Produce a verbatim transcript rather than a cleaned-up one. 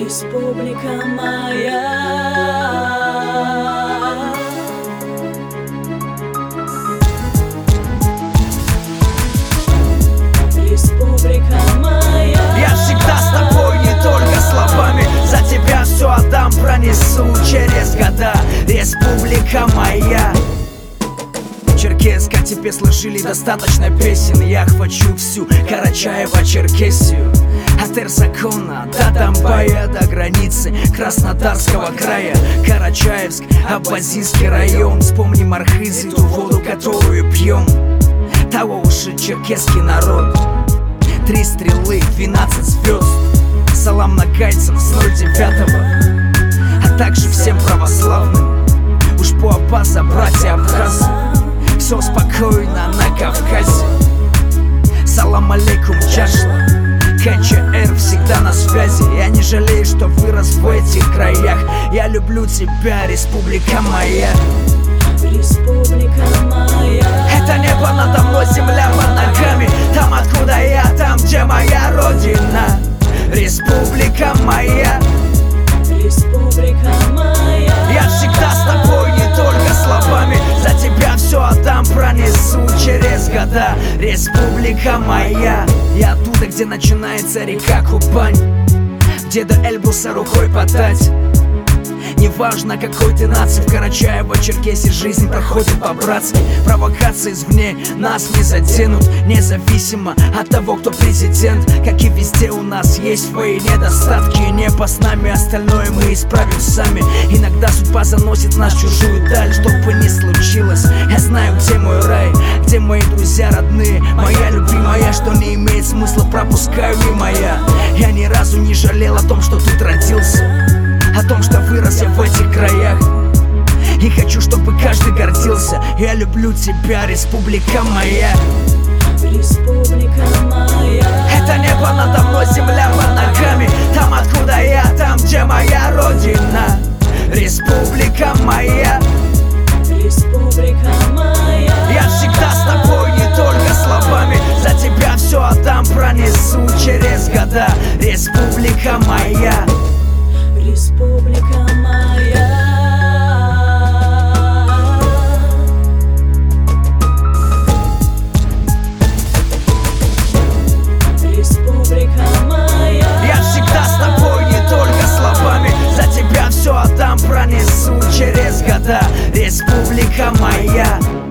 Республика моя. Республика моя. Я всегда с тобой, не только словами. За тебя все отдам, пронесу через года. Республика моя. Черкеска, тебе сложили достаточно песен. Я хвачу всю Карачаево-Черкесию. От Эрзакона до Донбая, до границы Краснодарского края. Карачаевск, Абазинский район. Вспомним Архыз и ту воду, которую пьем. Того уж и черкесский народ. Три стрелы, двенадцать звезд. Салам нагайцам с ноль девятого, а также всем православным. Уж по Абаза, братья Абхазы. Все спокойно на Кавказе. Салам алейкум, Джашла. КЧР всегда на связи. Я не жалею, что вырос в этих краях. Я люблю тебя, республика моя. Республика моя. Это небо надо мной, земля под ногами. Там, откуда я, там, где моя родина. Республика моя. Республика моя. Я всегда с тобой, не только словами. За тебя все отдам, пронесу через года. Республика моя. Я оттуда, где начинается река Кубань, где до Эльбруса рукой подать. Неважно, какой ты нации, в Карачаево-Черкесии жизнь проходит по-братски. Провокации извне нас не заденут, независимо от того, кто президент. Как и везде, у нас есть свои недостатки. Небо с нами, остальное мы исправим сами. Иногда судьба заносит нас в чужую даль. Что бы ни случилось, я знаю, где мой рай, где мои друзья родные, моя любимая. Что не имеет смысла, пропускаю мимо я. Я ни разу не жалел о том, что тут родился, о том, что вырос я в этих краях. И хочу, чтобы каждый гордился. Я люблю тебя, республика моя. Республика моя. Это небо надо мной, земля под ногами. Там, откуда я, там, где моя родина. Республика моя. Республика моя. Я всегда с тобой, не только словами. За тебя все отдам, пронесу через года. Республика моя. Республика моя. Республика моя. Я всегда с тобой, не только словами. За тебя все отдам, пронесу через года. Республика моя.